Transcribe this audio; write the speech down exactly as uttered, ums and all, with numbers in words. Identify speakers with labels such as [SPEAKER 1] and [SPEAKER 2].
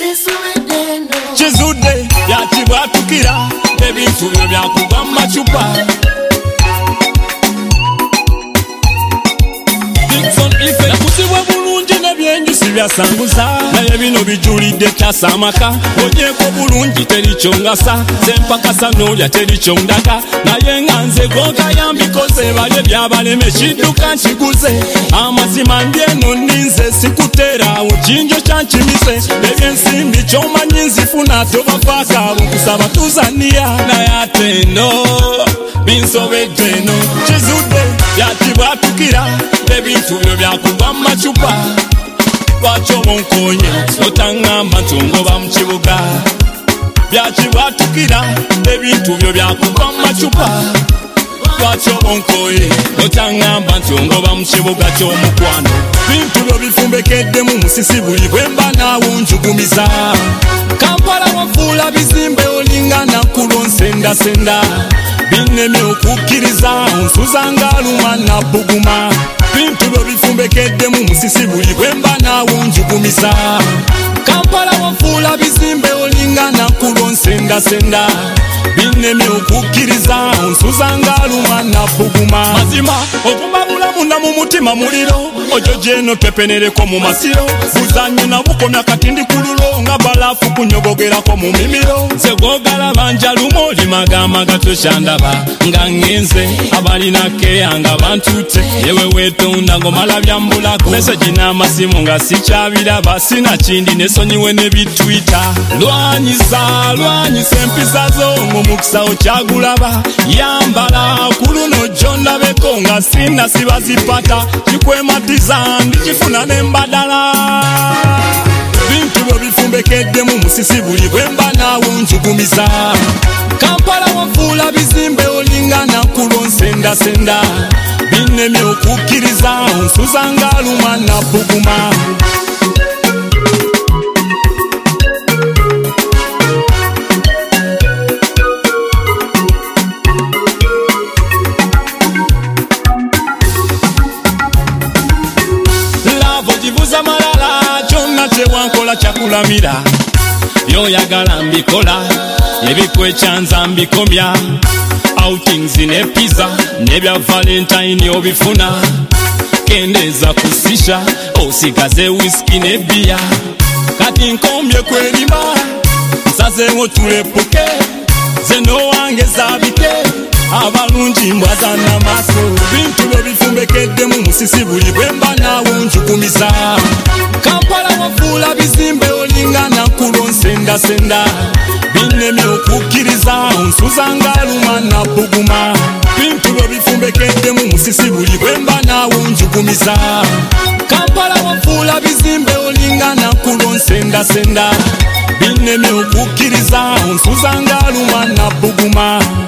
[SPEAKER 1] Kizudde yakibwatukira ebintu byo byakugwa mu macupa. Nakutibwa bulungi nebyenjusi byasanguza naye bino bijulidde kyasa amaka. Ogyeko bulungi teri kyongasa zempakasa n'olya teri kyondaga naye nga nze gonkaya mbikoze balye byabaleme kidduka nkiguze. Amazima ndyeno nninze sikuteerawo kinjo kyankimize ebyensimbi kyomanyi nzifuna tobafaakaabo nkusaba tuzaniya naye ate eno binsobedde eno. Kizudde yakibwatukira ebintu byo byakugwa mu macupa. Lwaki obunkonye otangamba ntongoba mu kibuga? Byakibwatukira ebintu byo byakugwa mu macupa. Lwaki obunkonye otangamba ntongoba mu kibuga ky'omukwano? Bintu byo bifumbekeddemu musisi buli bwe mba naawe njugumiza. Kampala wafuula bizimbe olinga nakkulo nsendasenda. Binnemye okukkiriza onsuza ng'aluma nabbuguma. Bintu byo bifumbekeddemu musisi buli bwe mba naawe njugumiza. Kampala wafuula bizimbe olinga nakkulo nsendasenda. Binnemye okukkiriza onsuza ng'aluma nabbuguma. Mazima okumabula munda mu mutima muliro ojo gyeno pepenereko mu masiro. Buzanyo nabukomya kati ndi kululo nga balaafu kunyogogerako mu mimiro. Nze gwogalaba njaluma oli magama gatokyandaba nga ngenze abalina keya nga bantutte yewe weetonda ng'omala byambulako. Meseji n'amasimu nga sikyabiraba sina kindi nesonyiwe ne bitwita. Lwanyisa lwanyisa empisa zo ng'omukisa okyagulaba. Yambala ku luno gyo ndabeko nga sina sibazipata. Kikwematiza ndikifuna n'embadala. Bintu byo bifumbekeddemu musisi buli bwe mba naawe njugumiza. Kampala wafuula bizimbe olinga nakkulo nsendasenda. Binnemye okukkiriza onsuza ng'aluma nabbuguma. Ogibuza malala kyonna kyewankola kyakulamira. Byoyagala mbikola ebikwekyanza mbikomya. Outings ne pizza nebya Valentine obifuna. Kendeeza kusisha osigaze whisky ne bia. Kati nkombye kwerima nsazeewo tulepuke. Zeno wange zabike abalungi mbwazana maaso. Bintu byo bifumbekeddemu musisi buli bwe mba naawe njugumiza. Kampala wafuula bizimbe olinga nakkulo nsendasenda. Binnemye okukkiriza onsuza ng'aluma nabbuguma. Bintu byo bifumbekeddemu musisi buli bwe mba naawe njugumiza. Kampala wafuula bizimbe olinga nakkulo nsendasenda. Binnemye okukkiriza onsuza ng'aluma nabbuguma.